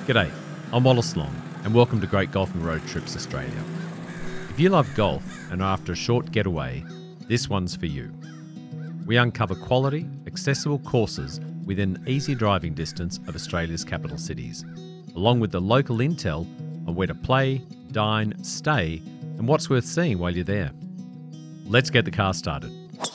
G'day, I'm Wallace Long and welcome to Great Golfing Road Trips Australia. If you love golf and are after a short getaway, this one's for you. We uncover quality, accessible courses within easy driving distance of Australia's capital cities, along with the local intel on where to play, dine, stay, and what's worth seeing while you're there. Let's get the car started.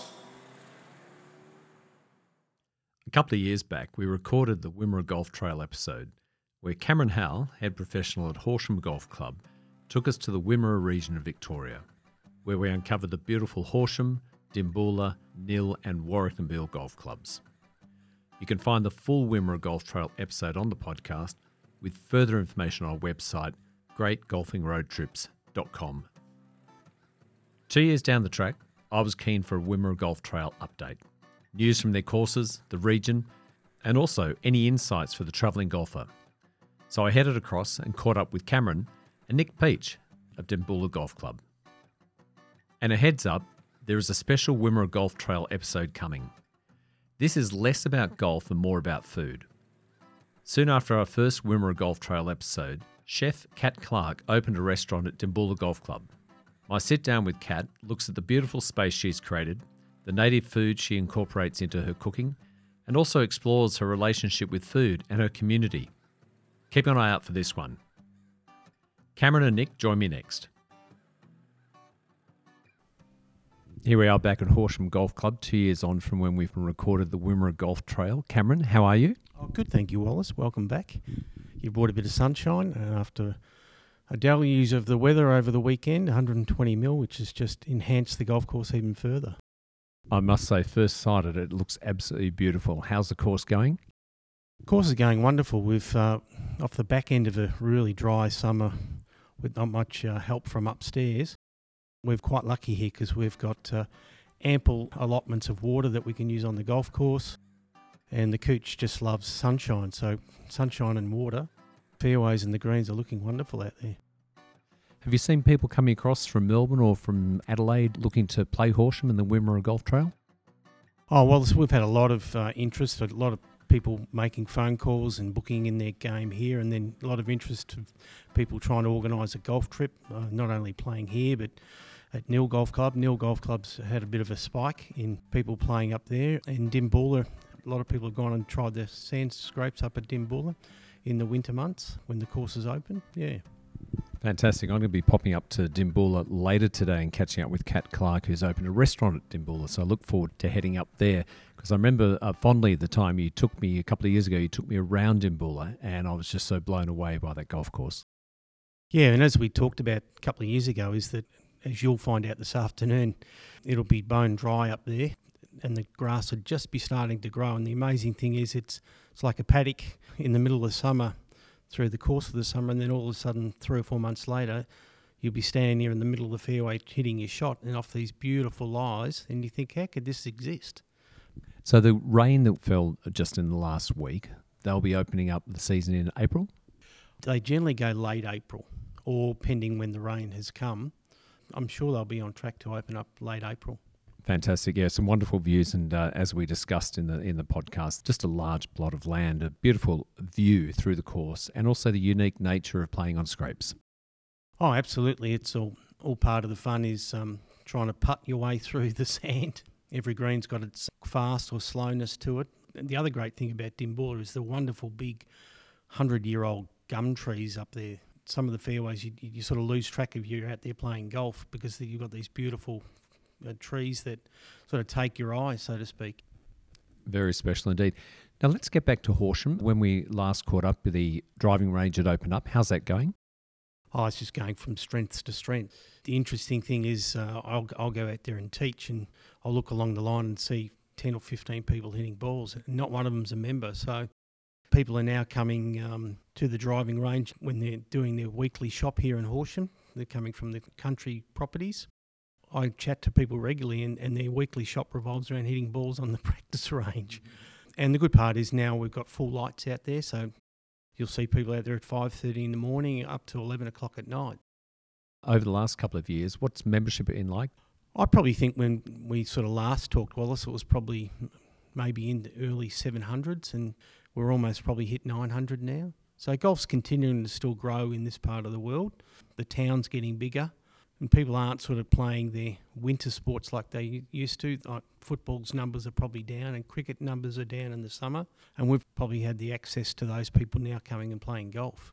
A couple of years back, we recorded the Wimmera Golf Trail episode, where Cameron Howell, head professional at Horsham Golf Club, took us to the Wimmera region of Victoria, where we uncovered the beautiful Horsham, Dimboola, Nil and Warragambeel golf clubs. You can find the full Wimmera Golf Trail episode on the podcast with further information on our website, greatgolfingroadtrips.com. 2 years down the track, I was keen for a Wimmera Golf Trail update. News from their courses, the region, and also any insights for the travelling golfer. So I headed across and caught up with Cameron and Nick Peach of Dimboola Golf Club. And a heads up, there is a special Wimmera Golf Trail episode coming. This is less about golf and more about food. Soon after our first Wimmera Golf Trail episode, chef Kat Clark opened a restaurant at Dimboola Golf Club. My sit down with Kat looks at the beautiful space she's created, the native food she incorporates into her cooking, and also explores her relationship with food and her community. Keep an eye out for this one. Cameron and Nick join me next. Here we are back at Horsham Golf Club, 2 years on from when we've recorded the Wimmera Golf Trail. Cameron, how are you? Oh, good, thank you, Wallace. Welcome back. You brought a bit of sunshine after a deluge of the weather over the weekend, 120 mil, which has just enhanced the golf course even further. I must say, first sight at it looks absolutely beautiful. How's the course going? The course is going wonderful. We've, off the back end of a really dry summer with not much help from upstairs, we're quite lucky here because we've got ample allotments of water that we can use on the golf course, and the cooch just loves sunshine. So sunshine and water, fairways and the greens are looking wonderful out there. Have you seen people coming across from Melbourne or from Adelaide looking to play Horsham and the Wimmera Golf Trail? Oh, well, we've had a lot of interest, a lot of people making phone calls and booking in their game here, and then a lot of interest of people trying to organise a golf trip, not only playing here but at Nil Golf Club. Nil Golf Club's had a bit of a spike in people playing up there, and Dimboola, a lot of people have gone and tried the sand scrapes up at Dimboola in the winter months when the course is open. Yeah. Fantastic. I'm going to be popping up to Dimboola later today and catching up with Kat Clark, who's opened a restaurant at Dimboola. So I look forward to heading up there, because I remember fondly the time you took me a couple of years ago, you took me around Dimboola, and I was just so blown away by that golf course. Yeah, and as we talked about a couple of years ago, is that, as you'll find out this afternoon, it'll be bone dry up there and the grass will just be starting to grow. And the amazing thing is it's like a paddock in the middle of the summer, through the course of the summer, and then all of a sudden 3 or 4 months later you'll be standing there in the middle of the fairway hitting your shot and off these beautiful lies, and you think, how could this exist? So the rain that fell just in the last week, they'll be opening up the season in April? They generally go late April, or pending when the rain has come. I'm sure they'll be on track to open up late April. Fantastic. Yeah, some wonderful views, and as we discussed in the podcast, just a large plot of land, a beautiful view through the course, and also the unique nature of playing on scrapes. Oh, absolutely. It's all part of the fun is trying to putt your way through the sand. Every green's got its fast or slowness to it. And the other great thing about Dimboola is the wonderful big 100-year-old gum trees up there. Some of the fairways, you sort of lose track of you're out there playing golf because you've got these beautiful trees that sort of take your eye, so to speak. Very special indeed. Now let's get back to Horsham. When we last caught up, the driving range had opened up. How's that going? Oh, it's just going from strength to strength. The interesting thing is I'll go out there and teach, and I'll look along the line and see 10 or 15 people hitting balls. Not one of them's a member. So people are now coming to the driving range when they're doing their weekly shop here in Horsham. They're coming from the country properties. I chat to people regularly, and their weekly shop revolves around hitting balls on the practice range. And the good part is now we've got full lights out there, so you'll see people out there at 5:30 in the morning up to 11 o'clock at night. Over the last couple of years, what's membership been like? I probably think when we sort of last talked, Wallace, it was probably maybe in the early 700s, and we're almost probably hit 900 now. So golf's continuing to still grow in this part of the world. The town's getting bigger, and people aren't sort of playing their winter sports like they used to. Like football's numbers are probably down, and cricket numbers are down in the summer, and we've probably had the access to those people now coming and playing golf.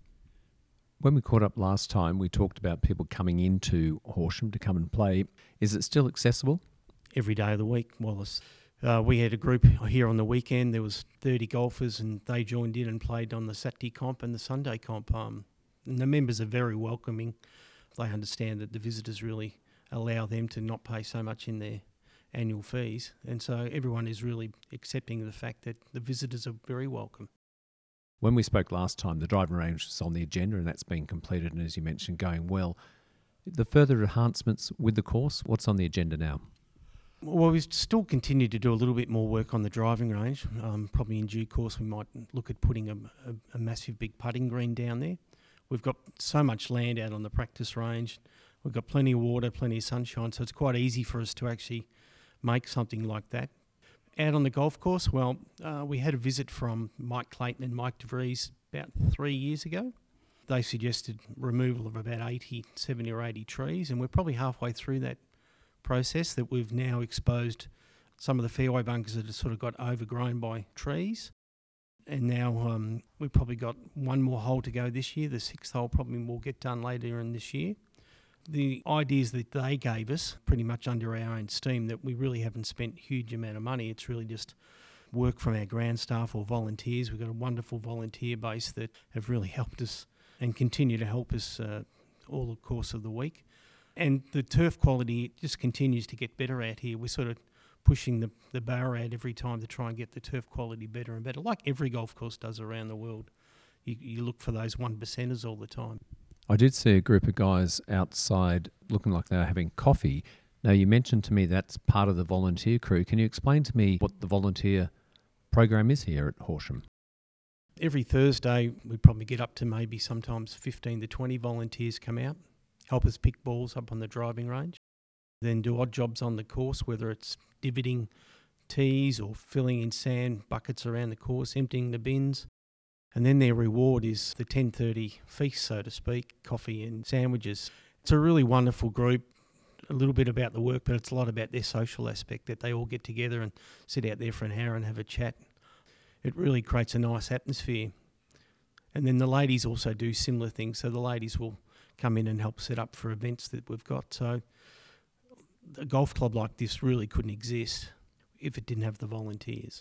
When we caught up last time, we talked about people coming into Horsham to come and play. Is it still accessible? Every day of the week, Wallace. We had a group here on the weekend. There was 30 golfers, and they joined in and played on the Saturday comp and the Sunday comp. And the members are very welcoming. They understand that the visitors really allow them to not pay so much in their annual fees. And so everyone is really accepting of the fact that the visitors are very welcome. When we spoke last time, the driving range was on the agenda, and that's been completed, and as you mentioned, going well. The further enhancements with the course, what's on the agenda now? Well, we still continue to do a little bit more work on the driving range. Probably in due course we might look at putting a massive big putting green down there. We've got so much land out on the practice range. We've got plenty of water, plenty of sunshine, so it's quite easy for us to actually make something like that. Out on the golf course, well, we had a visit from Mike Clayton and Mike DeVries about 3 years ago. They suggested removal of about 70 or 80 trees, and we're probably halfway through that process, that we've now exposed some of the fairway bunkers that have sort of got overgrown by trees. And now we've probably got one more hole to go this year. The 6th hole probably will get done later in this year. The ideas that they gave us, pretty much under our own steam, that we really haven't spent a huge amount of money. It's really just work from our ground staff or volunteers. We've got a wonderful volunteer base that have really helped us and continue to help us all the course of the week. And the turf quality just continues to get better out here. We're sort of pushing the bar out every time to try and get the turf quality better and better, like every golf course does around the world. You look for those 1%ers all the time. I did see a group of guys outside looking like they were having coffee. Now, you mentioned to me that's part of the volunteer crew. Can you explain to me what the volunteer program is here at Horsham? Every Thursday, we probably get up to maybe sometimes 15 to 20 volunteers come out, help us pick balls up on the driving range, then do odd jobs on the course, whether it's divoting tees or filling in sand buckets around the course, emptying the bins. And then their reward is the 10:30 feast, so to speak, coffee and sandwiches. It's a really wonderful group, a little bit about the work, but it's a lot about their social aspect, that they all get together and sit out there for an hour and have a chat. It really creates a nice atmosphere. And then the ladies also do similar things, so the ladies will come in and help set up for events that we've got. So a golf club like this really couldn't exist if it didn't have the volunteers.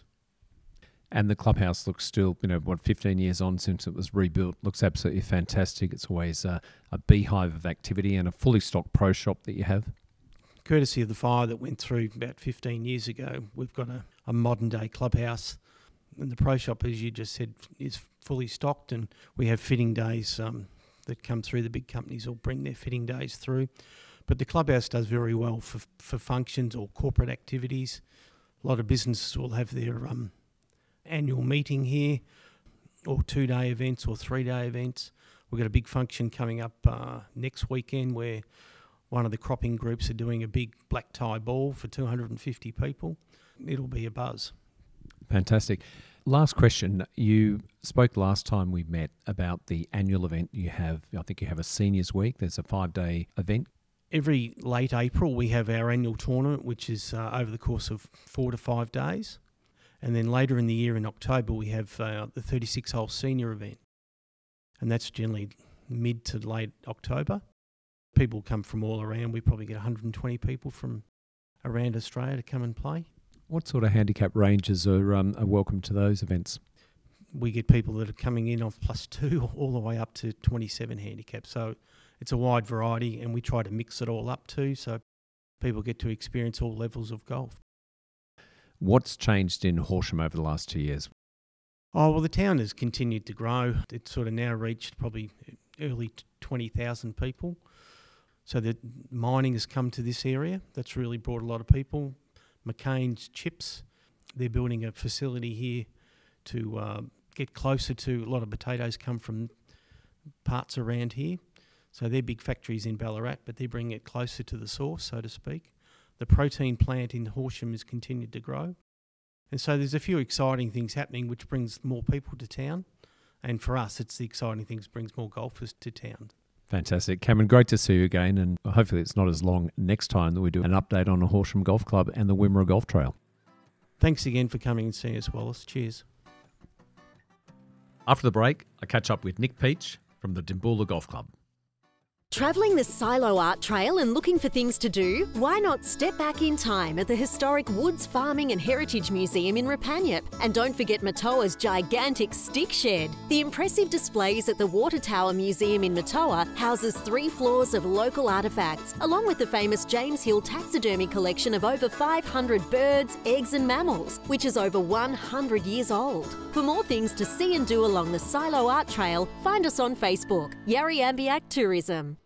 And the clubhouse looks still, 15 years on since it was rebuilt, looks absolutely fantastic. It's always a beehive of activity and a fully stocked pro shop that you have. Courtesy of the fire that went through about 15 years ago, we've got a modern day clubhouse. And the pro shop, as you just said, is fully stocked, and we have fitting days that come through. The big companies will bring their fitting days through. But the clubhouse does very well for functions or corporate activities. A lot of businesses will have their annual meeting here, or 2-day events or 3-day events. We've got a big function coming up next weekend where one of the cropping groups are doing a big black tie ball for 250 people. It'll be a buzz. Fantastic. Last question. You spoke last time we met about the annual event you have. I think you have a seniors week. There's a 5-day event. Every late April, we have our annual tournament, which is over the course of 4 to 5 days. And then later in the year, in October, we have the 36-hole senior event. And that's generally mid to late October. People come from all around. We probably get 120 people from around Australia to come and play. What sort of handicap ranges are welcome to those events? We get people that are coming in off +2 all the way up to 27 handicap. So it's a wide variety, and we try to mix it all up too, so people get to experience all levels of golf. What's changed in Horsham over the last 2 years? Oh, well, the town has continued to grow. It's sort of now reached probably early 20,000 people. So the mining has come to this area. That's really brought a lot of people. McCain's Chips, they're building a facility here to get closer to, a lot of potatoes come from parts around here. So they're big factories in Ballarat, but they bring it closer to the source, so to speak. The protein plant in Horsham has continued to grow. And so there's a few exciting things happening which brings more people to town. And for us, it's the exciting things, brings more golfers to town. Fantastic. Cameron, great to see you again, and hopefully it's not as long next time that we do an update on the Horsham Golf Club and the Wimmera Golf Trail. Thanks again for coming and seeing us, Wallace. Cheers. After the break, I catch up with Nick Peach from the Dimboola Golf Club. Travelling the Silo Art Trail and looking for things to do? Why not step back in time at the historic Woods Farming and Heritage Museum in Rapanyip? And don't forget Matoa's gigantic stick shed. The impressive displays at the Water Tower Museum in Matoa houses 3 floors of local artefacts, along with the famous James Hill taxidermy collection of over 500 birds, eggs and mammals, which is over 100 years old. For more things to see and do along the Silo Art Trail, find us on Facebook, Yarriambiack Tourism.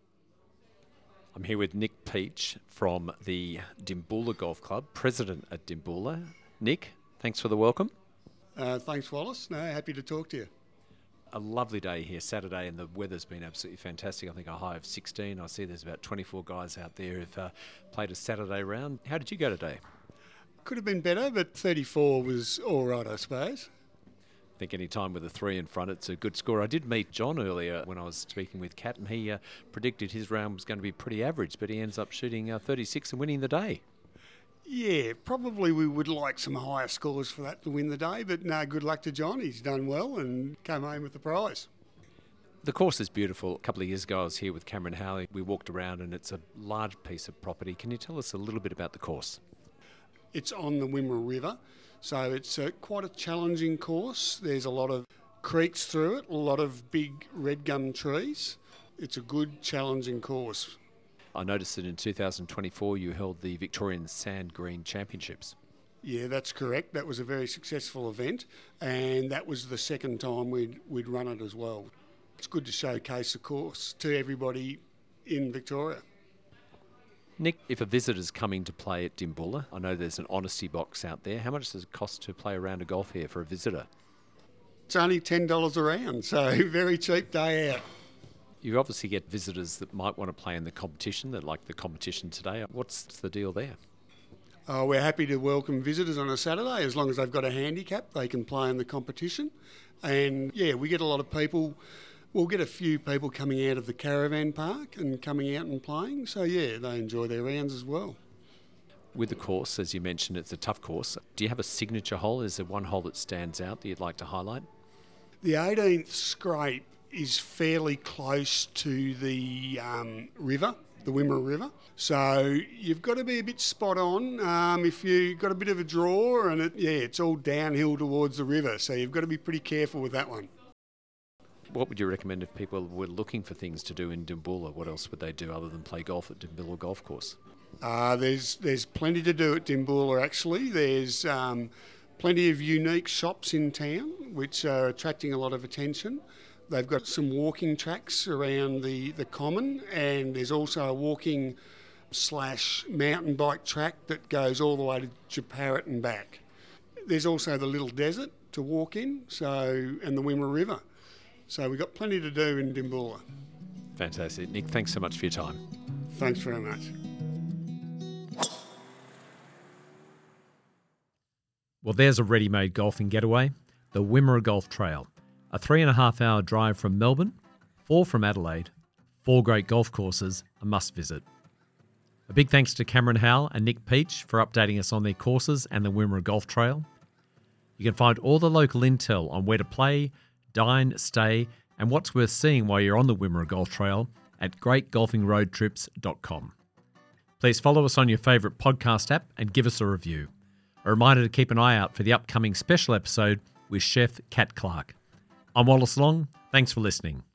I'm here with Nick Peach from the Dimboola Golf Club, president at Dimboola. Nick, thanks for the welcome. Thanks, Wallace. No, happy to talk to you. A lovely day here, Saturday, and the weather's been absolutely fantastic. I think a high of 16. I see there's about 24 guys out there who've played a Saturday round. How did you go today? Could have been better, but 34 was all right, I suppose. I think any time with a 3 in front, it's a good score. I did meet John earlier when I was speaking with Kat, and he predicted his round was going to be pretty average, but he ends up shooting 36 and winning the day. Yeah, probably we would like some higher scores for that to win the day, but no, good luck to John. He's done well and came home with the prize. The course is beautiful. A couple of years ago, I was here with Cameron Howley. We walked around, and it's a large piece of property. Can you tell us a little bit about the course? It's on the Wimmera River, so it's quite a challenging course. There's a lot of creeks through it, a lot of big red gum trees. It's a good, challenging course. I noticed that in 2024 you held the Victorian Sand Green Championships. Yeah, that's correct. That was a very successful event, and that was the second time we'd run it as well. It's good to showcase the course to everybody in Victoria. Nick, if a visitor's coming to play at Dimboola, I know there's an honesty box out there. How much does it cost to play a round of golf here for a visitor? It's only $10 a round, so very cheap day out. You obviously get visitors that might want to play in the competition, that like the competition today. What's the deal there? We're happy to welcome visitors on a Saturday. As long as they've got a handicap, they can play in the competition. And yeah, we get a lot of people. We'll get a few people coming out of the caravan park and coming out and playing. So yeah, they enjoy their rounds as well. With the course, as you mentioned, it's a tough course. Do you have a signature hole? Is there one hole that stands out that you'd like to highlight? The 18th scrape is fairly close to the river, the Wimmera River. So you've got to be a bit spot on. If you've got a bit of a draw and it's all downhill towards the river. So you've got to be pretty careful with that one. What would you recommend if people were looking for things to do in Dimboola? What else would they do other than play golf at Dimboola Golf Course? There's plenty to do at Dimboola actually. There's plenty of unique shops in town which are attracting a lot of attention. They've got some walking tracks around the common, and there's also a walking / mountain bike track that goes all the way to Japarrit and back. There's also the Little Desert to walk in, and the Wimmera River. So we've got plenty to do in Dimboola. Fantastic. Nick, thanks so much for your time. Thanks very much. Well, there's a ready-made golfing getaway, the Wimmera Golf Trail. A 3.5-hour drive from Melbourne, 4 from Adelaide, 4 great golf courses, a must visit. A big thanks to Cameron Howell and Nick Peach for updating us on their courses and the Wimmera Golf Trail. You can find all the local intel on where to play, dine, stay, and what's worth seeing while you're on the Wimmera Golf Trail at greatgolfingroadtrips.com. Please follow us on your favourite podcast app and give us a review. A reminder to keep an eye out for the upcoming special episode with Chef Kat Clark. I'm Wallace Long. Thanks for listening.